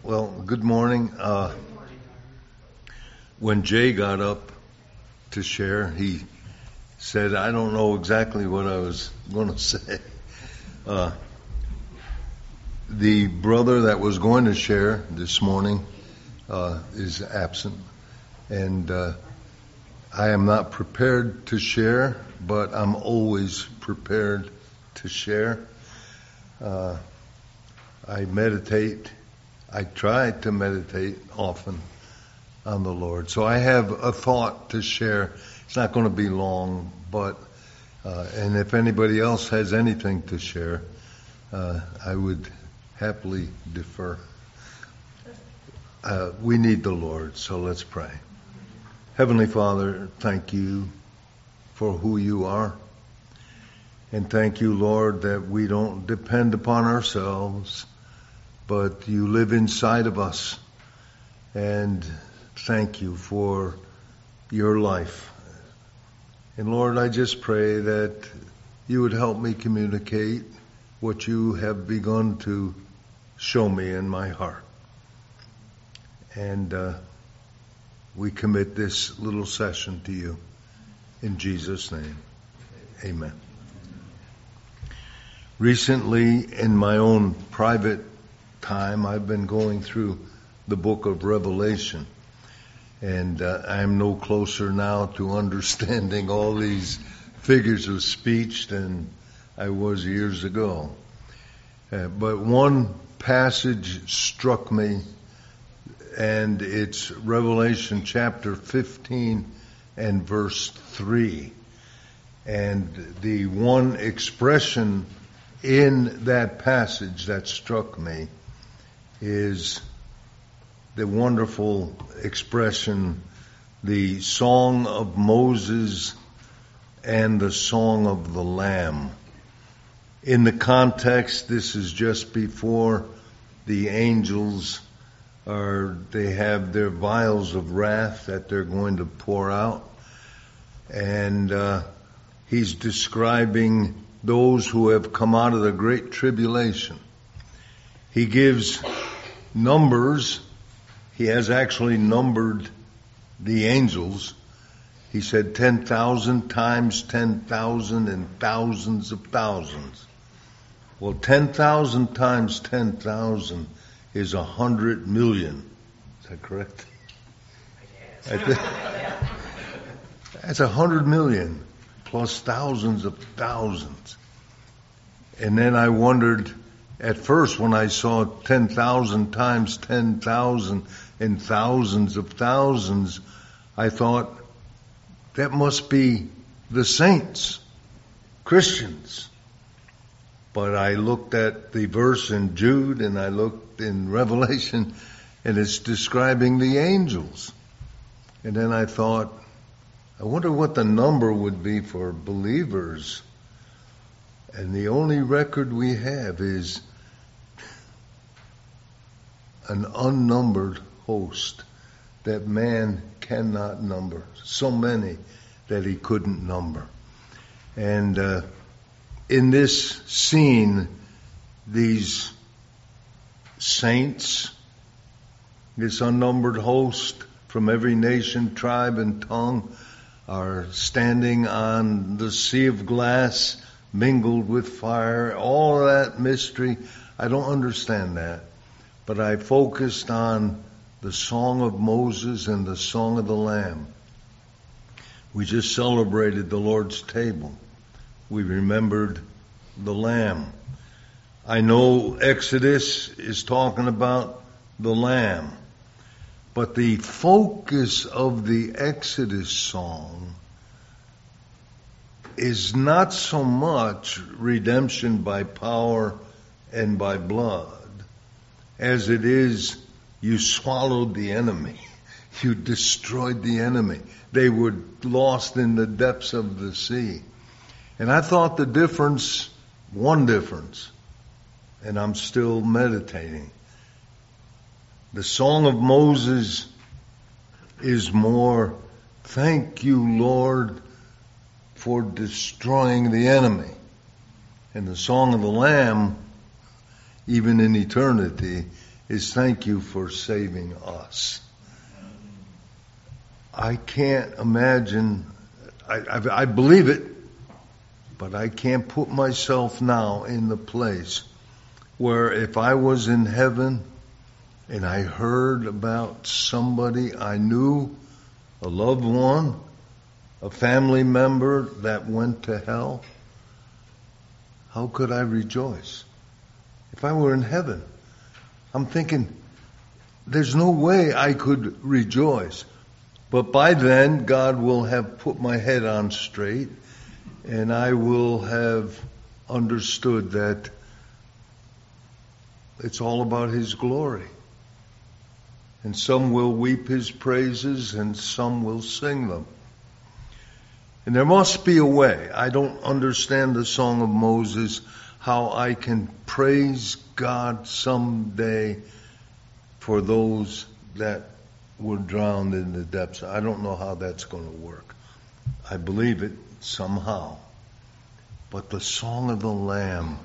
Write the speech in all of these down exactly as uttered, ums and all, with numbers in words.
Well, good morning. Uh, when Jay got up to share, he said, I don't know exactly what I was going to say. Uh, the brother that was going to share this morning uh, is absent, and uh, I am not prepared to share, but I'm always prepared to share. Uh, I meditate, I try to meditate often on the Lord. So I have a thought to share. It's not going to be long, but, uh, and if anybody else has anything to share, uh, I would happily defer. Uh, we need the Lord, so let's pray. Heavenly Father, thank you for who you are. And thank you, Lord, that we don't depend upon ourselves, but you live inside of us. And thank you for your life. And Lord, I just pray that you would help me communicate what you have begun to show me in my heart. And uh, we commit this little session to you. In Jesus' name, amen. Recently, in my own private time, I've been going through the book of Revelation. And uh, I'm no closer now to understanding all these figures of speech than I was years ago. Uh, but one passage struck me, and it's Revelation chapter fifteen and verse three. And the one expression in that passage that struck me is the wonderful expression, the song of Moses and the song of the Lamb. In the context, this is just before the angels are, they have their vials of wrath that they're going to pour out. And uh, he's describing those who have come out of the great tribulation. He gives numbers. He has actually numbered the angels. He said ten thousand times ten thousand and thousands of thousands. Well, ten thousand times ten thousand is a hundred million. Is that correct? That's a hundred million plus thousands of thousands. And then I wondered, at first when I saw ten thousand times ten thousand and thousands of thousands, I thought, that must be the saints, Christians. But I looked at the verse in Jude and I looked in Revelation, and it's describing the angels. And then I thought, I wonder what the number would be for believers. And the only record we have is an unnumbered host that man cannot number. So many that he couldn't number. And uh, in this scene, these saints, this unnumbered host from every nation, tribe, and tongue are standing on the sea of glass, mingled with fire, all that mystery. I don't understand that. But I focused on the song of Moses and the song of the Lamb. We just celebrated the Lord's table. We remembered the Lamb. I know Exodus is talking about the Lamb. But the focus of the Exodus song is not so much redemption by power and by blood, as it is you swallowed the enemy. You destroyed the enemy. They were lost in the depths of the sea. And I thought the difference, one difference, and I'm still meditating. The song of Moses is more, thank you, Lord, for destroying the enemy. And the song of the Lamb, even in eternity, is thank you for saving us. I can't imagine, I, I, I believe it, but I can't put myself now in the place where if I was in heaven and I heard about somebody I knew, a loved one, a family member that went to hell, how could I rejoice? If I were in heaven, I'm thinking, there's no way I could rejoice. But by then, God will have put my head on straight, and I will have understood that it's all about His glory. And some will weep His praises, and some will sing them. And there must be a way. I don't understand the Song of Moses, how I can praise God someday for those that were drowned in the depths. I don't know how that's going to work. I believe it somehow. But the Song of the Lamb,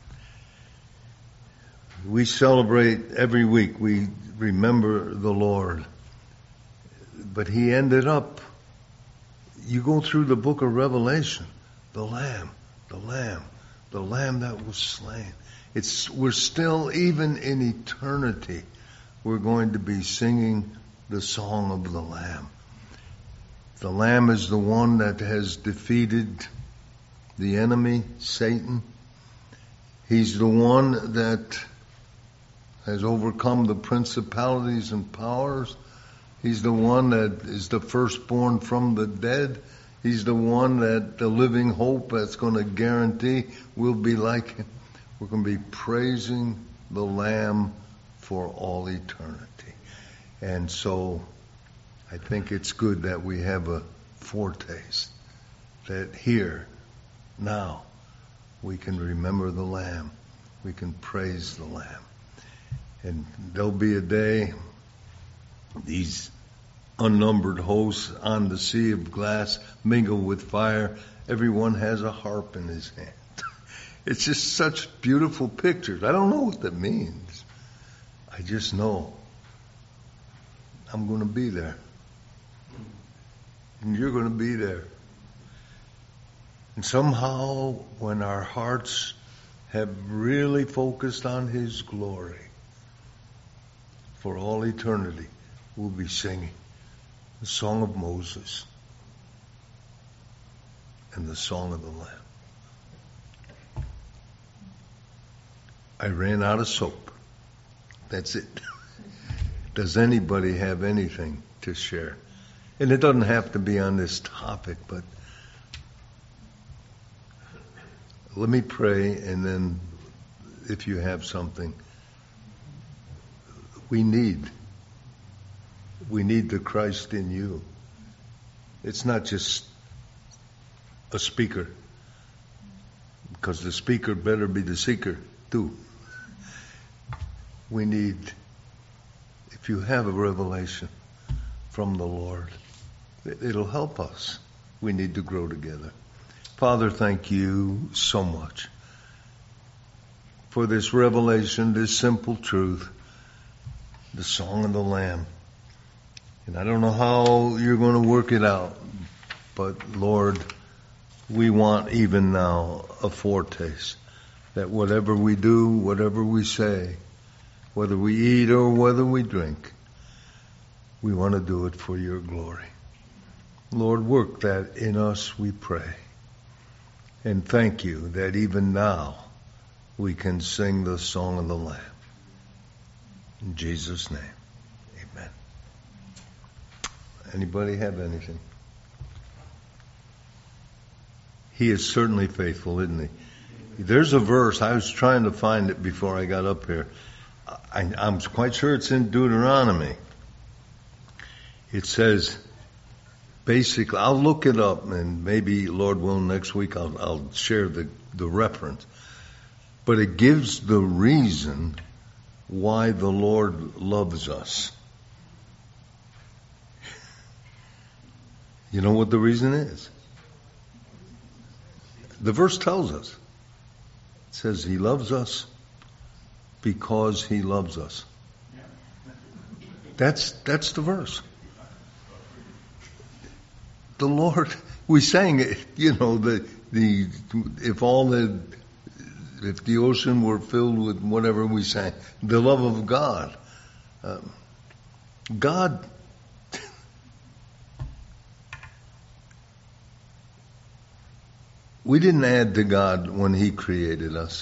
we celebrate every week. We remember the Lord. But He ended up, you go through the book of Revelation, the Lamb, the Lamb, the Lamb that was slain. It's, we're still, even in eternity, we're going to be singing the song of the Lamb. The Lamb is the one that has defeated the enemy, Satan. He's the one that has overcome the principalities and powers. He's the one that is the firstborn from the dead. He's the one that the living hope that's going to guarantee we'll be like Him. We're going to be praising the Lamb for all eternity. And so I think it's good that we have a foretaste that here, now, we can remember the Lamb. We can praise the Lamb. And there'll be a day, these unnumbered hosts on the sea of glass mingle with fire. Everyone has a harp in his hand. It's just such beautiful pictures. I don't know what that means. I just know I'm going to be there. And you're going to be there. And somehow, when our hearts have really focused on His glory, for all eternity, we'll be singing the Song of Moses and the Song of the Lamb. I ran out of soap. That's it. Does anybody have anything to share? And it doesn't have to be on this topic, but let me pray, and then if you have something, we need, we need the Christ in you. It's not just a speaker, because the speaker better be the seeker too. We need, if you have a revelation from the Lord, it'll help us. We need to grow together. Father, thank you so much for this revelation, this simple truth, the Song of the Lamb. And I don't know how you're going to work it out, but Lord, we want even now a foretaste that whatever we do, whatever we say, whether we eat or whether we drink, we want to do it for your glory. Lord, work that in us, we pray. And thank you that even now we can sing the Song of the Lamb. In Jesus' name, amen. Anybody have anything? He is certainly faithful, isn't he? There's a verse, I was trying to find it before I got up here. I, I'm quite sure it's in Deuteronomy. It says, basically, I'll look it up, and maybe, Lord willing, next week I'll, I'll share the, the reference. But it gives the reason why the Lord loves us. You know what the reason is? The verse tells us. It says He loves us because He loves us. That's, that's the verse. The Lord, we sang it, you know, the, the, if all the, if the ocean were filled with whatever we sang, the love of God. Um, God, we didn't add to God when He created us.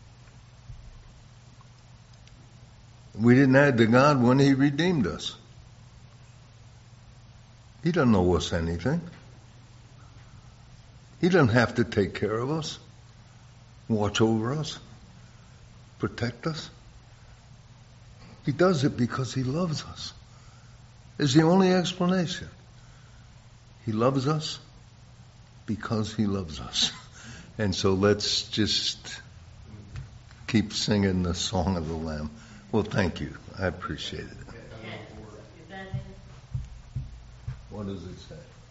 We didn't add to God when He redeemed us. He doesn't owe us anything. He doesn't have to take care of us, watch over us, protect us. He does it because He loves us. It's the only explanation. He loves us because He loves us. And so let's just keep singing the song of the Lamb. Well, thank you. I appreciate it. What does it say?